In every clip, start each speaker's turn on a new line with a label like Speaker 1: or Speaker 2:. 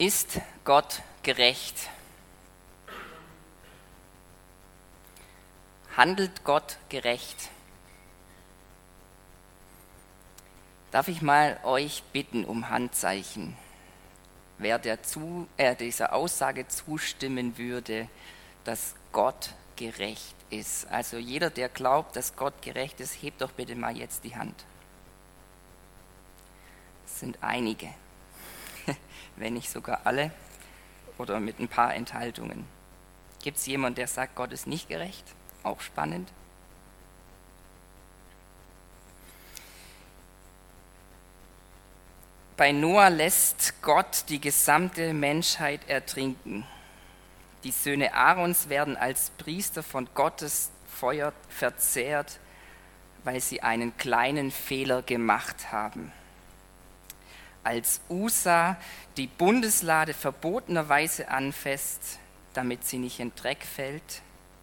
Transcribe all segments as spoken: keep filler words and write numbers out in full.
Speaker 1: Ist Gott gerecht? Handelt Gott gerecht? Darf ich mal euch bitten um Handzeichen, wer der zu, äh, dieser Aussage zustimmen würde, dass Gott gerecht ist? Also jeder, der glaubt, dass Gott gerecht ist, hebt doch bitte mal jetzt die Hand. Es sind einige, wenn nicht sogar alle oder mit ein paar Enthaltungen. Gibt es jemanden, der sagt, Gott ist nicht gerecht? Auch spannend. Bei Noah lässt Gott die gesamte Menschheit ertrinken. Die Söhne Aarons werden als Priester von Gottes Feuer verzehrt, weil sie einen kleinen Fehler gemacht haben. Als Usa die Bundeslade verbotenerweise anfasst, damit sie nicht in Dreck fällt,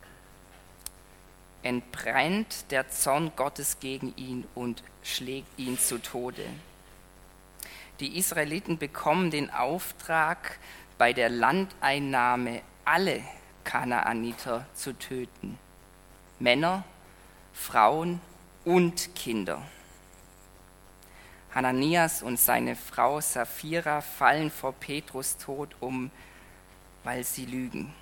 Speaker 1: entbrennt der Zorn Gottes gegen ihn und schlägt ihn zu Tode. Die Israeliten bekommen den Auftrag, bei der Landeinnahme alle Kanaaniter zu töten. Männer, Frauen und Kinder. Hananias und seine Frau Sapphira fallen vor Petrus tot um, weil sie lügen.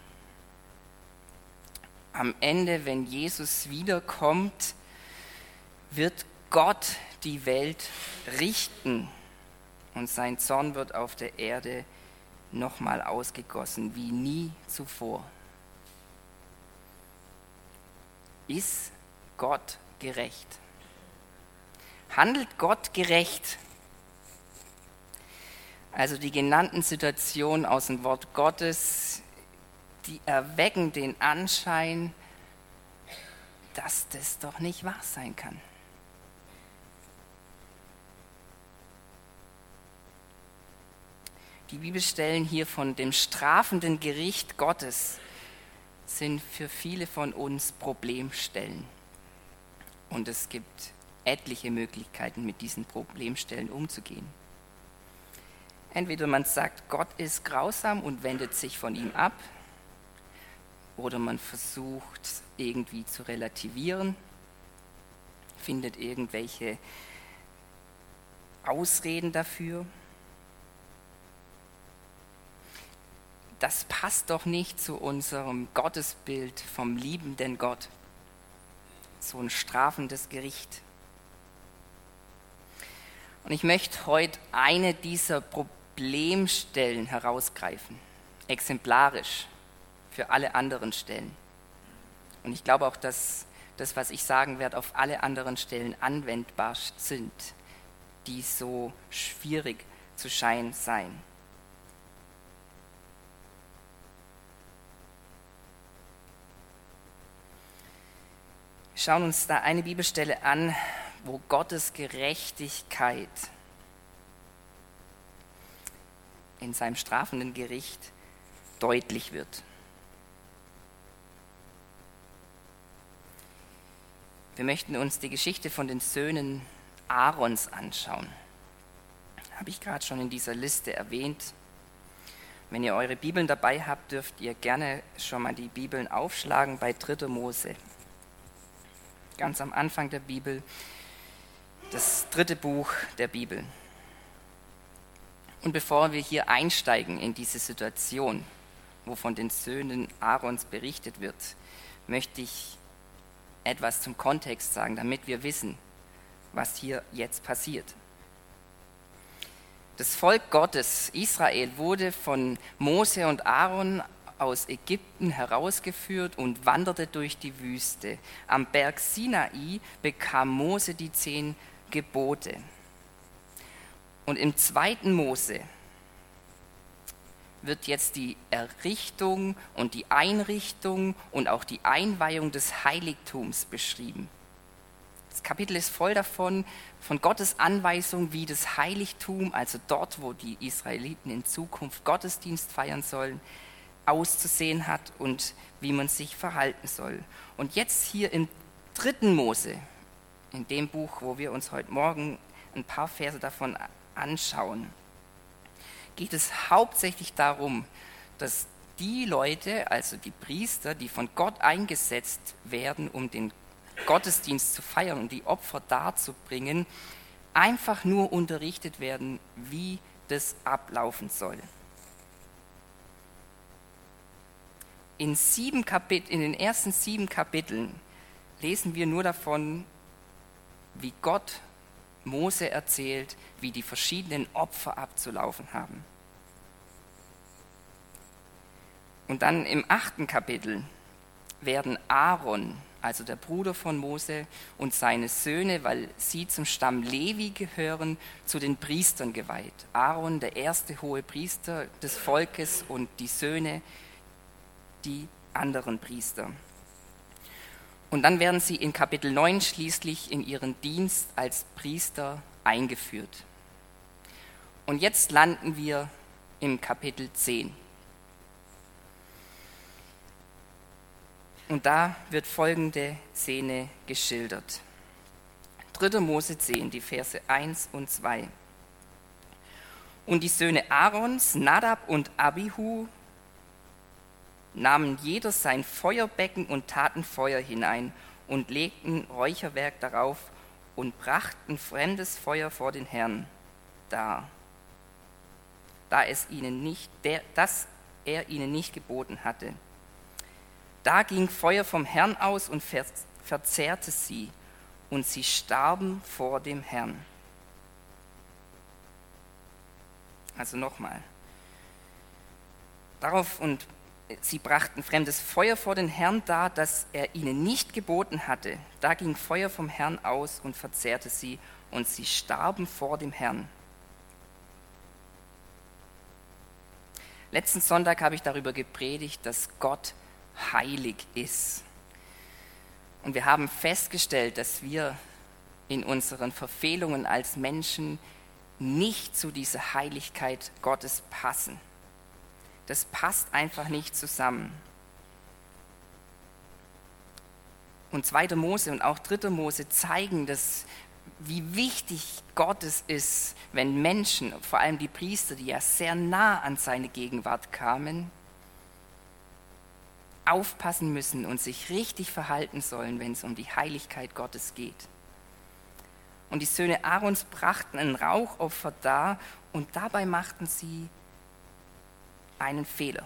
Speaker 1: Am Ende, wenn Jesus wiederkommt, wird Gott die Welt richten und sein Zorn wird auf der Erde nochmal ausgegossen, wie nie zuvor. Ist Gott gerecht? Handelt Gott gerecht? Also die genannten Situationen aus dem Wort Gottes, die erwecken den Anschein, dass das doch nicht wahr sein kann. Die Bibelstellen hier von dem strafenden Gericht Gottes sind für viele von uns Problemstellen. Und es gibt etliche Möglichkeiten, mit diesen Problemstellen umzugehen. Entweder man sagt, Gott ist grausam und wendet sich von ihm ab, oder man versucht irgendwie zu relativieren, findet irgendwelche Ausreden dafür. Das passt doch nicht zu unserem Gottesbild vom liebenden Gott. So ein strafendes Gericht. Und ich möchte heute eine dieser Problemstellen herausgreifen, exemplarisch für alle anderen Stellen. Und ich glaube auch, dass das, was ich sagen werde, auf alle anderen Stellen anwendbar sind, die so schwierig zu scheinen sein. Wir schauen uns da eine Bibelstelle an, wo Gottes Gerechtigkeit in seinem strafenden Gericht deutlich wird. Wir möchten uns die Geschichte von den Söhnen Aarons anschauen. Habe ich gerade schon in dieser Liste erwähnt. Wenn ihr eure Bibeln dabei habt, dürft ihr gerne schon mal die Bibeln aufschlagen bei dritter Mose. Ganz am Anfang der Bibel, das dritte Buch der Bibel. Und bevor wir hier einsteigen in diese Situation, wo von den Söhnen Aarons berichtet wird, möchte ich etwas zum Kontext sagen, damit wir wissen, was hier jetzt passiert. Das Volk Gottes, Israel, wurde von Mose und Aaron aus Ägypten herausgeführt und wanderte durch die Wüste. Am Berg Sinai bekam Mose die zehn Gebote. Und im zweiten Mose wird jetzt die Errichtung und die Einrichtung und auch die Einweihung des Heiligtums beschrieben. Das Kapitel ist voll davon, von Gottes Anweisung, wie das Heiligtum, also dort, wo die Israeliten in Zukunft Gottesdienst feiern sollen, auszusehen hat und wie man sich verhalten soll. Und jetzt hier im dritten Mose, in dem Buch, wo wir uns heute Morgen ein paar Verse davon anschauen, geht es hauptsächlich darum, dass die Leute, also die Priester, die von Gott eingesetzt werden, um den Gottesdienst zu feiern und die Opfer darzubringen, einfach nur unterrichtet werden, wie das ablaufen soll. In, sieben Kapit- in den ersten sieben Kapiteln lesen wir nur davon, wie Gott Mose erzählt, wie die verschiedenen Opfer abzulaufen haben. Und dann im achten Kapitel werden Aaron, also der Bruder von Mose, und seine Söhne, weil sie zum Stamm Levi gehören, zu den Priestern geweiht. Aaron, der erste hohe Priester des Volkes, und die Söhne, die anderen Priester. Und dann werden sie in Kapitel neun schließlich in ihren Dienst als Priester eingeführt. Und jetzt landen wir im Kapitel zehn. Und da wird folgende Szene geschildert. dritter Mose zehn, die Verse eins und zwei. Und die Söhne Aarons, Nadab und Abihu, nahmen jeder sein Feuerbecken und taten Feuer hinein und legten Räucherwerk darauf und brachten fremdes Feuer vor den Herrn dar, da es ihnen nicht, der, das er ihnen nicht geboten hatte. Da ging Feuer vom Herrn aus und ver, verzehrte sie, und sie starben vor dem Herrn. Also nochmal. Darauf und sie brachten fremdes Feuer vor den Herrn dar, das er ihnen nicht geboten hatte. Da ging Feuer vom Herrn aus und verzehrte sie, und sie starben vor dem Herrn. Letzten Sonntag habe ich darüber gepredigt, dass Gott heilig ist. Und wir haben festgestellt, dass wir in unseren Verfehlungen als Menschen nicht zu dieser Heiligkeit Gottes passen. Das passt einfach nicht zusammen. Und zweiter Mose und auch dritter Mose zeigen, dass, wie wichtig Gott es ist, wenn Menschen, vor allem die Priester, die ja sehr nah an seine Gegenwart kamen, aufpassen müssen und sich richtig verhalten sollen, wenn es um die Heiligkeit Gottes geht. Und die Söhne Aarons brachten ein Rauchopfer dar, und dabei machten sie einen Fehler.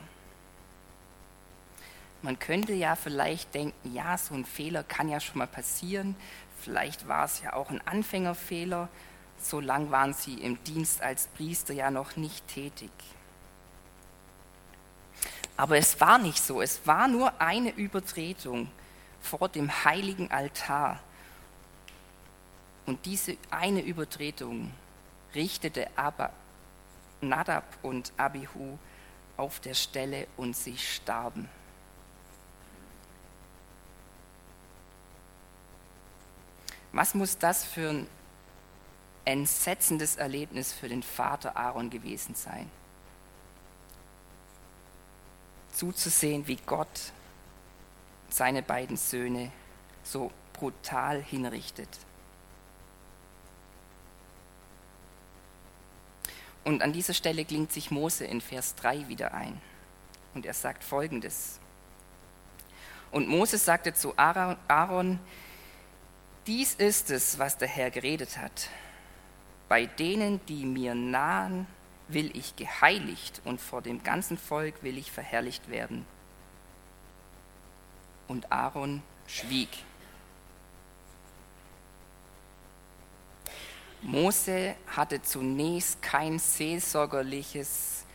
Speaker 1: Man könnte ja vielleicht denken, ja, so ein Fehler kann ja schon mal passieren. Vielleicht war es ja auch ein Anfängerfehler. So lang waren sie im Dienst als Priester ja noch nicht tätig. Aber es war nicht so. Es war nur eine Übertretung vor dem heiligen Altar. Und diese eine Übertretung richtete aber Nadab und Abihu auf der Stelle, und sie starben. Was muss das für ein entsetzendes Erlebnis für den Vater Aaron gewesen sein? Zuzusehen, wie Gott seine beiden Söhne so brutal hinrichtet. Und an dieser Stelle klingt sich Mose in Vers drei wieder ein. Und er sagt Folgendes. Und Mose sagte zu Aaron: Dies ist es, was der Herr geredet hat. Bei denen, die mir nahen, will ich geheiligt, und vor dem ganzen Volk will ich verherrlicht werden. Und Aaron schwieg. Mose hatte zunächst kein seelsorgerliches,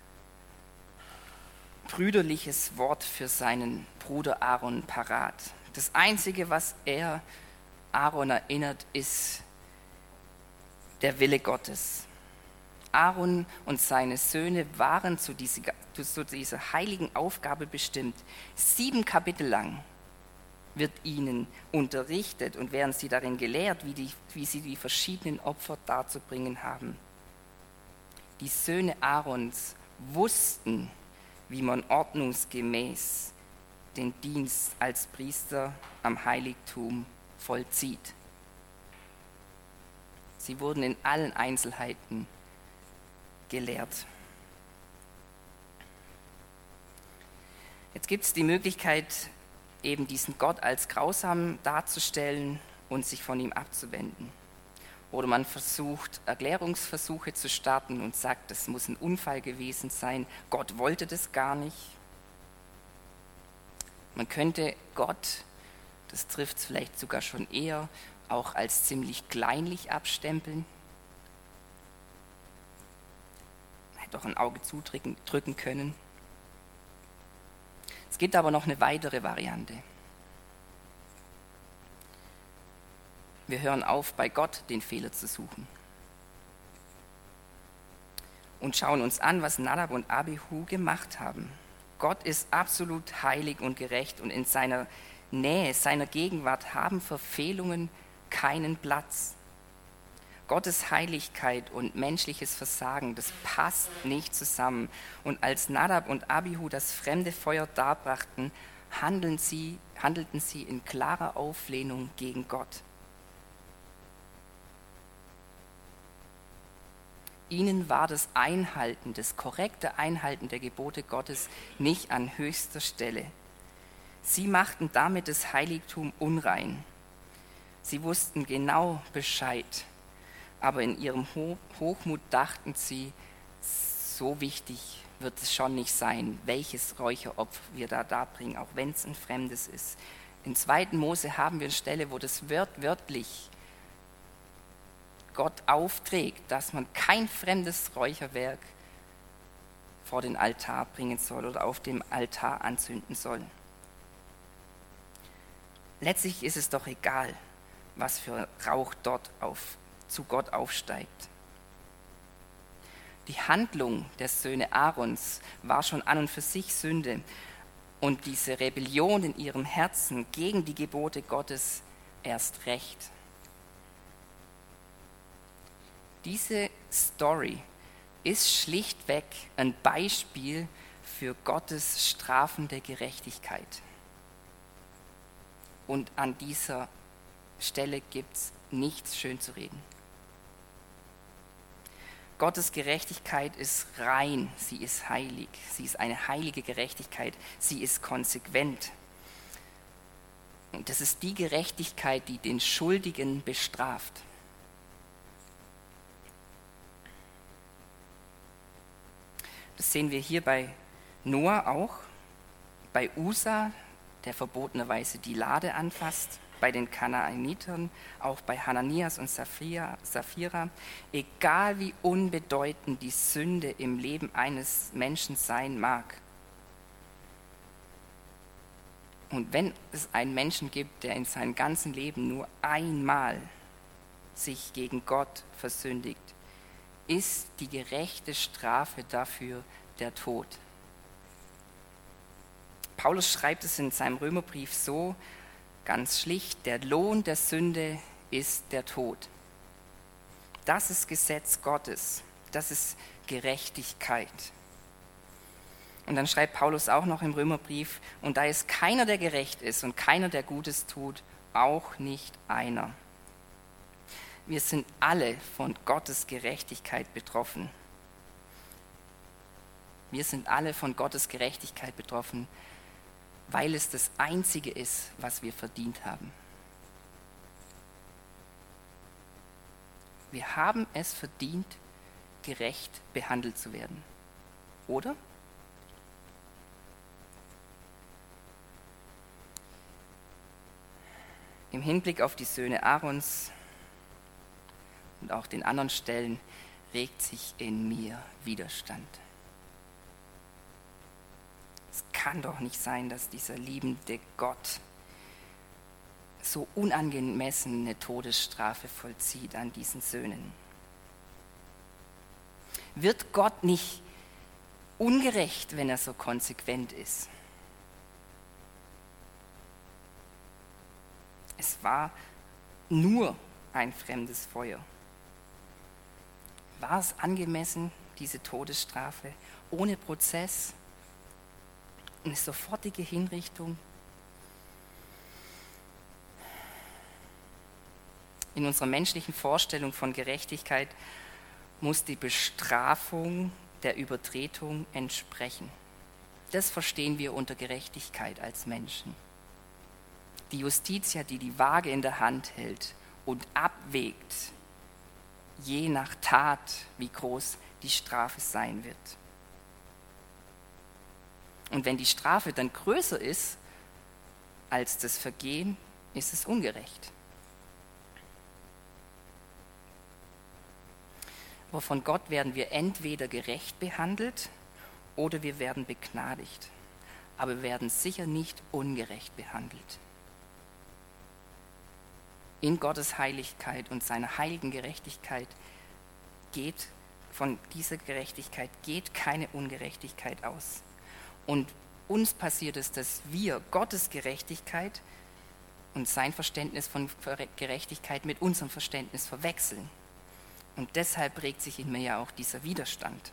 Speaker 1: brüderliches Wort für seinen Bruder Aaron parat. Das Einzige, was er Aaron erinnert, ist der Wille Gottes. Aaron und seine Söhne waren zu dieser, zu dieser heiligen Aufgabe bestimmt. Sieben Kapitel lang wird ihnen unterrichtet und werden sie darin gelehrt, wie, die, wie sie die verschiedenen Opfer darzubringen haben. Die Söhne Aarons wussten, wie man ordnungsgemäß den Dienst als Priester am Heiligtum vollzieht. Sie wurden in allen Einzelheiten gelehrt. Jetzt gibt es die Möglichkeit, eben diesen Gott als grausam darzustellen und sich von ihm abzuwenden. Oder man versucht, Erklärungsversuche zu starten und sagt, das muss ein Unfall gewesen sein, Gott wollte das gar nicht. Man könnte Gott, das trifft es vielleicht sogar schon eher, auch als ziemlich kleinlich abstempeln. Man hätte auch ein Auge zudrücken drücken können. Es gibt aber noch eine weitere Variante. Wir hören auf, bei Gott den Fehler zu suchen. Und schauen uns an, was Nadab und Abihu gemacht haben. Gott ist absolut heilig und gerecht und in seiner Nähe, seiner Gegenwart haben Verfehlungen keinen Platz. Gottes Heiligkeit und menschliches Versagen, das passt nicht zusammen. Und als Nadab und Abihu das fremde Feuer darbrachten, handeln sie, handelten sie in klarer Auflehnung gegen Gott. Ihnen war das Einhalten, das korrekte Einhalten der Gebote Gottes nicht an höchster Stelle. Sie machten damit das Heiligtum unrein. Sie wussten genau Bescheid, aber in ihrem Hochmut dachten sie, so wichtig wird es schon nicht sein, welches Räucheropfer wir da darbringen, auch wenn es ein fremdes ist. In zweiten Mose haben wir eine Stelle, wo das wört, wörtlich Gott aufträgt, dass man kein fremdes Räucherwerk vor den Altar bringen soll oder auf dem Altar anzünden soll. Letztlich ist es doch egal, was für Rauch dort auf, zu Gott aufsteigt. Die Handlung der Söhne Aarons war schon an und für sich Sünde und diese Rebellion in ihrem Herzen gegen die Gebote Gottes erst recht. Diese Story ist schlichtweg ein Beispiel für Gottes strafende Gerechtigkeit. Und an dieser Stelle gibt es nichts schön zu reden. Gottes Gerechtigkeit ist rein, sie ist heilig, sie ist eine heilige Gerechtigkeit, sie ist konsequent. Und das ist die Gerechtigkeit, die den Schuldigen bestraft. Das sehen wir hier bei Noah auch, bei Usa, der verbotenerweise die Lade anfasst, bei den Kanaanitern, auch bei Hananias und Sapphira. Egal wie unbedeutend die Sünde im Leben eines Menschen sein mag. Und wenn es einen Menschen gibt, der in seinem ganzen Leben nur einmal sich gegen Gott versündigt, ist die gerechte Strafe dafür der Tod. Paulus schreibt es in seinem Römerbrief so, ganz schlicht, der Lohn der Sünde ist der Tod. Das ist Gesetz Gottes, das ist Gerechtigkeit. Und dann schreibt Paulus auch noch im Römerbrief, und da ist keiner, der gerecht ist und keiner, der Gutes tut, auch nicht einer. Wir sind alle von Gottes Gerechtigkeit betroffen. Wir sind alle von Gottes Gerechtigkeit betroffen, weil es das Einzige ist, was wir verdient haben. Wir haben es verdient, gerecht behandelt zu werden. Oder? Im Hinblick auf die Söhne Aarons und auch den anderen Stellen regt sich in mir Widerstand. Es kann doch nicht sein, dass dieser liebende Gott so unangemessen eine Todesstrafe vollzieht an diesen Söhnen. Wird Gott nicht ungerecht, wenn er so konsequent ist? Es war nur ein fremdes Feuer. War es angemessen, diese Todesstrafe, ohne Prozess, eine sofortige Hinrichtung? In unserer menschlichen Vorstellung von Gerechtigkeit muss die Bestrafung der Übertretung entsprechen. Das verstehen wir unter Gerechtigkeit als Menschen. Die Justitia, die die Waage in der Hand hält und abwägt, je nach Tat, wie groß die Strafe sein wird. Und wenn die Strafe dann größer ist als das Vergehen, ist es ungerecht. Aber von Gott werden wir entweder gerecht behandelt oder wir werden begnadigt. Aber wir werden sicher nicht ungerecht behandelt. In Gottes Heiligkeit und seiner heiligen Gerechtigkeit geht, von dieser Gerechtigkeit geht keine Ungerechtigkeit aus. Und uns passiert es, dass wir Gottes Gerechtigkeit und sein Verständnis von Gerechtigkeit mit unserem Verständnis verwechseln. Und deshalb regt sich in mir ja auch dieser Widerstand.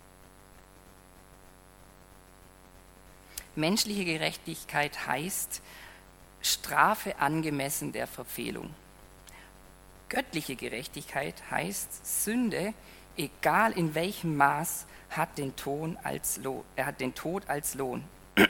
Speaker 1: Menschliche Gerechtigkeit heißt Strafe angemessen der Verfehlung. Göttliche Gerechtigkeit heißt Sünde, egal in welchem Maß, hat den, Ton als Lohn, er hat den Tod als Lohn.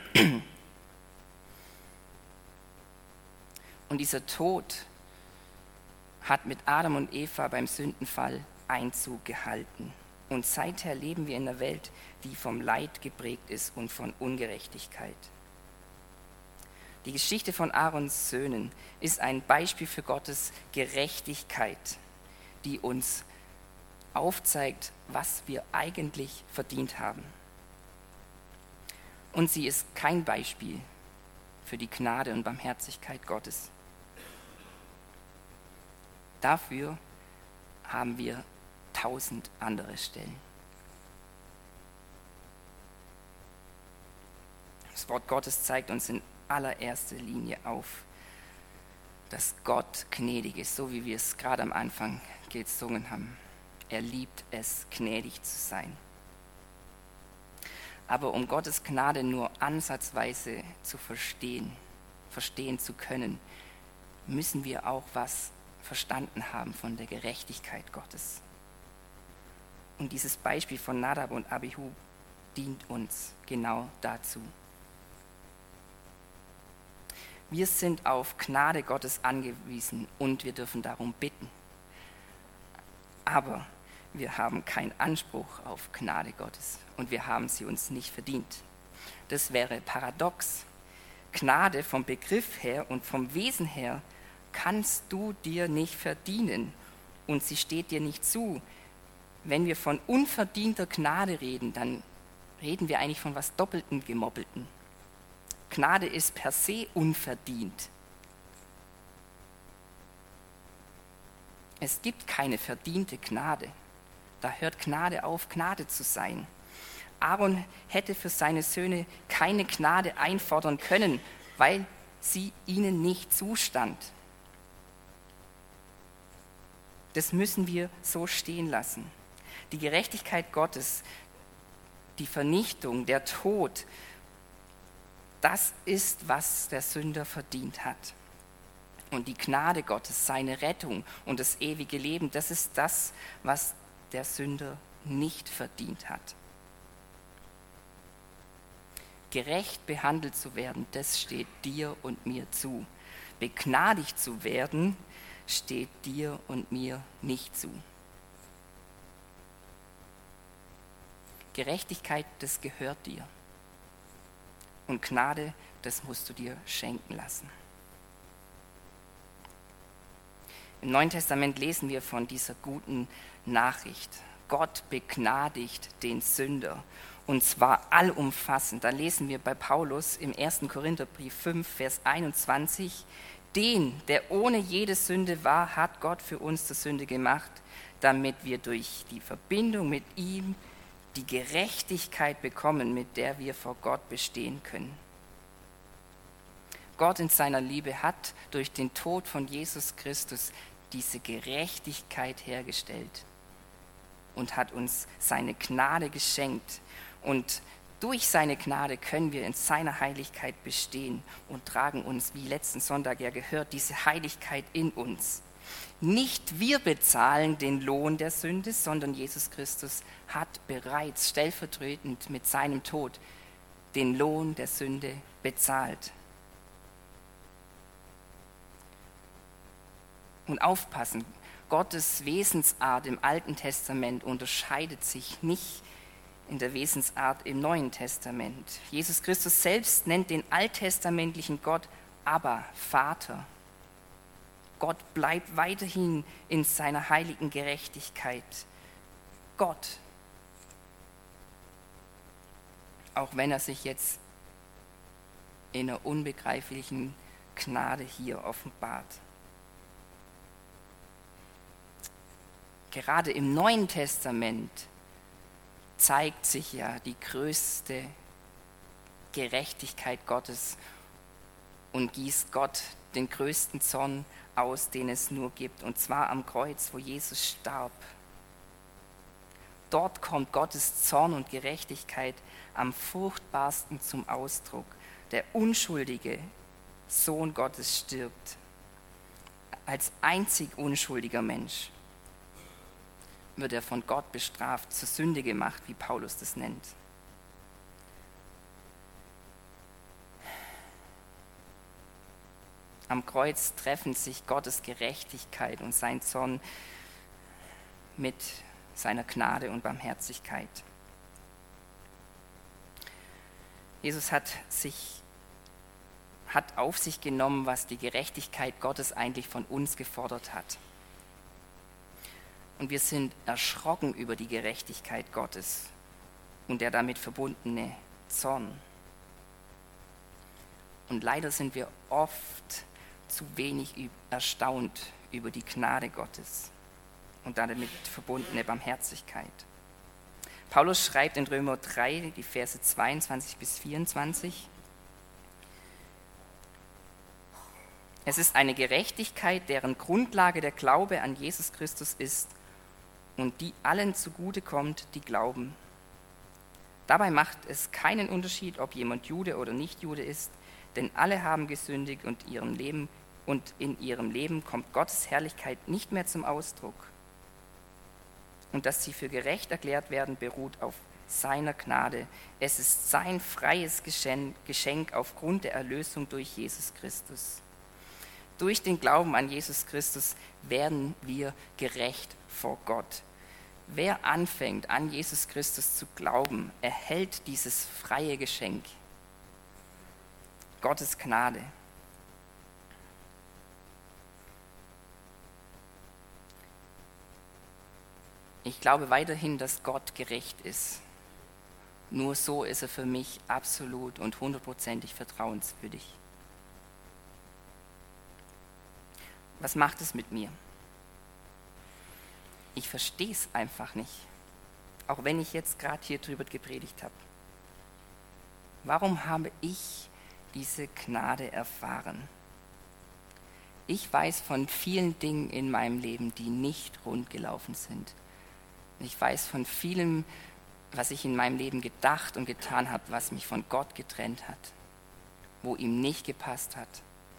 Speaker 1: Und dieser Tod hat mit Adam und Eva beim Sündenfall Einzug gehalten. Und seither leben wir in einer Welt, die vom Leid geprägt ist und von Ungerechtigkeit. Die Geschichte von Aarons Söhnen ist ein Beispiel für Gottes Gerechtigkeit, die uns aufzeigt, was wir eigentlich verdient haben. Und sie ist kein Beispiel für die Gnade und Barmherzigkeit Gottes. Dafür haben wir tausend andere Stellen. Das Wort Gottes zeigt uns in allererster Linie auf, dass Gott gnädig ist, so wie wir es gerade am Anfang gesungen haben. Er liebt es, gnädig zu sein. Aber um Gottes Gnade nur ansatzweise zu verstehen, verstehen zu können, müssen wir auch was verstanden haben von der Gerechtigkeit Gottes. Und dieses Beispiel von Nadab und Abihu dient uns genau dazu. Wir sind auf Gnade Gottes angewiesen und wir dürfen darum bitten. Aber wir haben keinen Anspruch auf Gnade Gottes und wir haben sie uns nicht verdient. Das wäre paradox. Gnade vom Begriff her und vom Wesen her kannst du dir nicht verdienen und sie steht dir nicht zu. Wenn wir von unverdienter Gnade reden, dann reden wir eigentlich von was Doppelten Gemoppelten. Gnade ist per se unverdient. Es gibt keine verdiente Gnade. Da hört Gnade auf, Gnade zu sein. Aaron hätte für seine Söhne keine Gnade einfordern können, weil sie ihnen nicht zustand. Das müssen wir so stehen lassen. Die Gerechtigkeit Gottes, die Vernichtung, der Tod, das ist, was der Sünder verdient hat. Und die Gnade Gottes, seine Rettung und das ewige Leben, das ist das, was der Sünder nicht verdient hat. Gerecht behandelt zu werden, das steht dir und mir zu. Begnadigt zu werden, steht dir und mir nicht zu. Gerechtigkeit, das gehört dir. Und Gnade, das musst du dir schenken lassen. Im Neuen Testament lesen wir von dieser guten Nachricht. Gott begnadigt den Sünder. Und zwar allumfassend. Da lesen wir bei Paulus im ersten Korintherbrief fünf, Vers einundzwanzig. Den, der ohne jede Sünde war, hat Gott für uns zur Sünde gemacht, damit wir durch die Verbindung mit ihm die Gerechtigkeit bekommen, mit der wir vor Gott bestehen können. Gott in seiner Liebe hat durch den Tod von Jesus Christus diese Gerechtigkeit hergestellt und hat uns seine Gnade geschenkt. Und durch seine Gnade können wir in seiner Heiligkeit bestehen und tragen uns, wie letzten Sonntag ja gehört, diese Heiligkeit in uns. Nicht wir bezahlen den Lohn der Sünde, sondern Jesus Christus hat bereits stellvertretend mit seinem Tod den Lohn der Sünde bezahlt. Und aufpassen, Gottes Wesensart im Alten Testament unterscheidet sich nicht in der Wesensart im Neuen Testament. Jesus Christus selbst nennt den alttestamentlichen Gott Abba, Vater. Gott bleibt weiterhin in seiner heiligen Gerechtigkeit. Gott, auch wenn er sich jetzt in einer unbegreiflichen Gnade hier offenbart. Gerade im Neuen Testament zeigt sich ja die größte Gerechtigkeit Gottes und gießt Gott den größten Zorn aus, den es nur gibt, und zwar am Kreuz, wo Jesus starb. Dort kommt Gottes Zorn und Gerechtigkeit am furchtbarsten zum Ausdruck. Der unschuldige Sohn Gottes stirbt als einzig unschuldiger Mensch. Wird er von Gott bestraft, zur Sünde gemacht, wie Paulus das nennt. Am Kreuz treffen sich Gottes Gerechtigkeit und sein Zorn mit seiner Gnade und Barmherzigkeit. Jesus hat sich hat auf sich genommen, was die Gerechtigkeit Gottes eigentlich von uns gefordert hat. Und wir sind erschrocken über die Gerechtigkeit Gottes und der damit verbundene Zorn. Und leider sind wir oft zu wenig erstaunt über die Gnade Gottes und damit verbundene Barmherzigkeit. Paulus schreibt in Römer drei, die Verse zweiundzwanzig bis vierundzwanzig: Es ist eine Gerechtigkeit, deren Grundlage der Glaube an Jesus Christus ist und die allen zugutekommt, die glauben. Dabei macht es keinen Unterschied, ob jemand Jude oder nicht Jude ist, denn alle haben gesündigt und, ihrem Leben, und in ihrem Leben kommt Gottes Herrlichkeit nicht mehr zum Ausdruck. Und dass sie für gerecht erklärt werden, beruht auf seiner Gnade. Es ist sein freies Geschenk aufgrund der Erlösung durch Jesus Christus. Durch den Glauben an Jesus Christus werden wir gerecht vor Gott. Wer anfängt, an Jesus Christus zu glauben, erhält dieses freie Geschenk. Gottes Gnade. Ich glaube weiterhin, dass Gott gerecht ist. Nur so ist er für mich absolut und hundertprozentig vertrauenswürdig. Was macht es mit mir? Ich verstehe es einfach nicht, auch wenn ich jetzt gerade hier drüber gepredigt habe. Warum habe ich diese Gnade erfahren? Ich weiß von vielen Dingen in meinem Leben, die nicht rund gelaufen sind. Ich weiß von vielem, was ich in meinem Leben gedacht und getan habe, was mich von Gott getrennt hat, wo ihm nicht gepasst hat.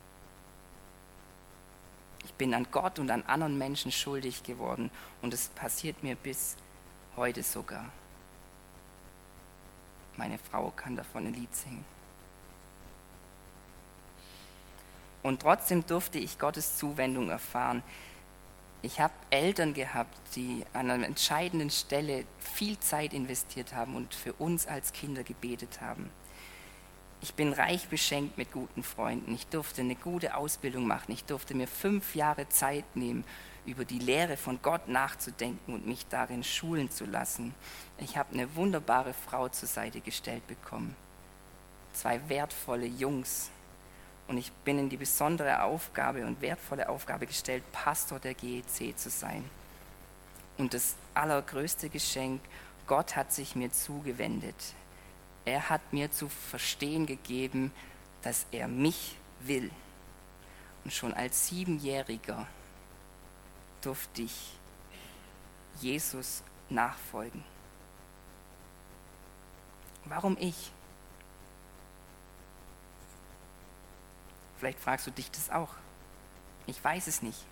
Speaker 1: Ich bin an Gott und an anderen Menschen schuldig geworden und es passiert mir bis heute sogar. Meine Frau kann davon ein Lied singen. Und trotzdem durfte ich Gottes Zuwendung erfahren. Ich habe Eltern gehabt, die an einer entscheidenden Stelle viel Zeit investiert haben und für uns als Kinder gebetet haben. Ich bin reich beschenkt mit guten Freunden. Ich durfte eine gute Ausbildung machen. Ich durfte mir fünf Jahre Zeit nehmen, über die Lehre von Gott nachzudenken und mich darin schulen zu lassen. Ich habe eine wunderbare Frau zur Seite gestellt bekommen. Zwei wertvolle Jungs. Und ich bin in die besondere Aufgabe und wertvolle Aufgabe gestellt, Pastor der G E C zu sein. Und das allergrößte Geschenk, Gott hat sich mir zugewendet. Er hat mir zu verstehen gegeben, dass er mich will. Und schon als Siebenjähriger durfte ich Jesus nachfolgen. Warum ich? Vielleicht fragst du dich das auch. Ich weiß es nicht.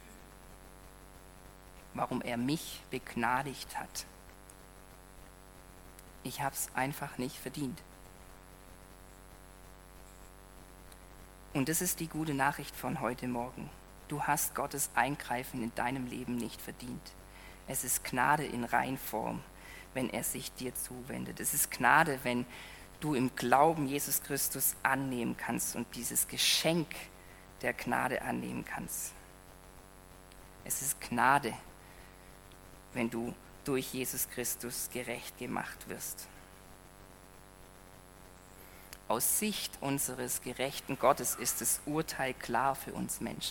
Speaker 1: Warum er mich begnadigt hat. Ich habe es einfach nicht verdient. Und das ist die gute Nachricht von heute Morgen. Du hast Gottes Eingreifen in deinem Leben nicht verdient. Es ist Gnade in Reinform, wenn er sich dir zuwendet. Es ist Gnade, wenn du im Glauben Jesus Christus annehmen kannst und dieses Geschenk der Gnade annehmen kannst. Es ist Gnade, wenn du durch Jesus Christus gerecht gemacht wirst. Aus Sicht unseres gerechten Gottes ist das Urteil klar für uns Menschen.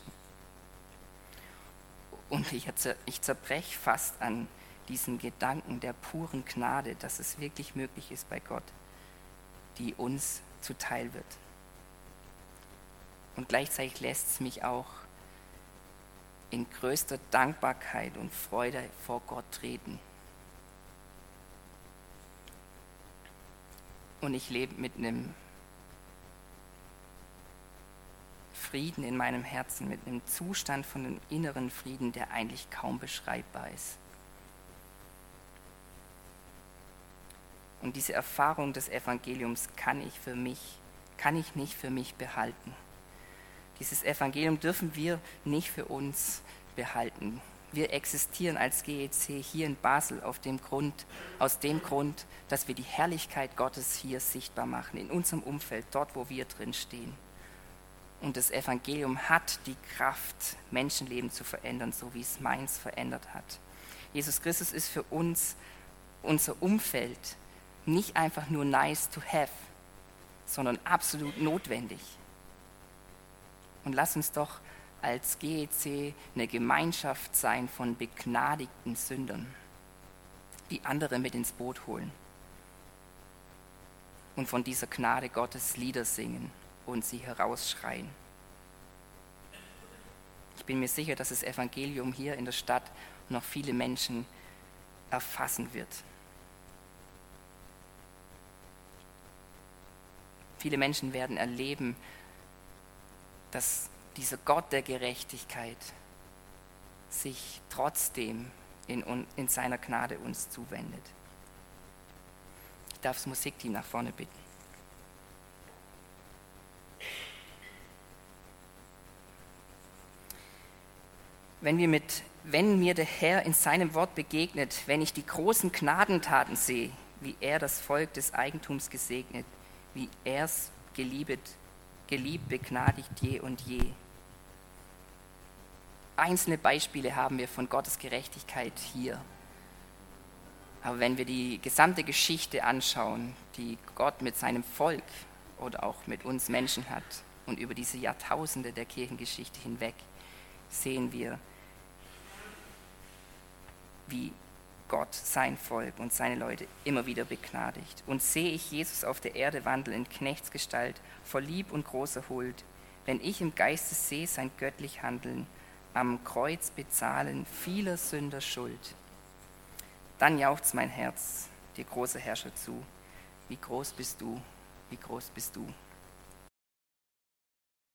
Speaker 1: Und ich, ich zerbreche fast an diesem Gedanken der puren Gnade, dass es wirklich möglich ist bei Gott, die uns zuteil wird. Und gleichzeitig lässt es mich auch in größter Dankbarkeit und Freude vor Gott treten. Und ich lebe mit einem Frieden in meinem Herzen, mit einem Zustand von einem inneren Frieden, der eigentlich kaum beschreibbar ist. Und diese Erfahrung des Evangeliums kann ich für mich, kann ich nicht für mich behalten. Dieses Evangelium dürfen wir nicht für uns behalten. Wir existieren als G E C hier in Basel auf dem Grund, aus dem Grund, dass wir die Herrlichkeit Gottes hier sichtbar machen, in unserem Umfeld, dort, wo wir drin stehen. Und das Evangelium hat die Kraft, Menschenleben zu verändern, so wie es meins verändert hat. Jesus Christus ist für uns, unser Umfeld, nicht einfach nur nice to have, sondern absolut notwendig. Und lass uns doch als G E C eine Gemeinschaft sein von begnadigten Sündern, die andere mit ins Boot holen und von dieser Gnade Gottes Lieder singen und sie herausschreien. Ich bin mir sicher, dass das Evangelium hier in der Stadt noch viele Menschen erfassen wird. Viele Menschen werden erleben, dass dieser Gott der Gerechtigkeit sich trotzdem in, in seiner Gnade uns zuwendet. Ich darf das Musikteam nach vorne bitten. Wenn, wir mit, wenn mir der Herr in seinem Wort begegnet, wenn ich die großen Gnadentaten sehe, wie er das Volk des Eigentums gesegnet, wie er es geliebt, geliebt, begnadigt je und je. Einzelne Beispiele haben wir von Gottes Gerechtigkeit hier. Aber wenn wir die gesamte Geschichte anschauen, die Gott mit seinem Volk oder auch mit uns Menschen hat und über diese Jahrtausende der Kirchengeschichte hinweg, sehen wir, wie Gott sein Volk und seine Leute immer wieder begnadigt. Und sehe ich Jesus auf der Erde wandeln in Knechtsgestalt, voll Lieb und großer Huld, wenn ich im Geiste sehe sein göttlich Handeln, am Kreuz bezahlen vieler Sünder Schuld, dann jauchzt mein Herz dir großer Herrscher zu. Wie groß bist du, wie groß bist du.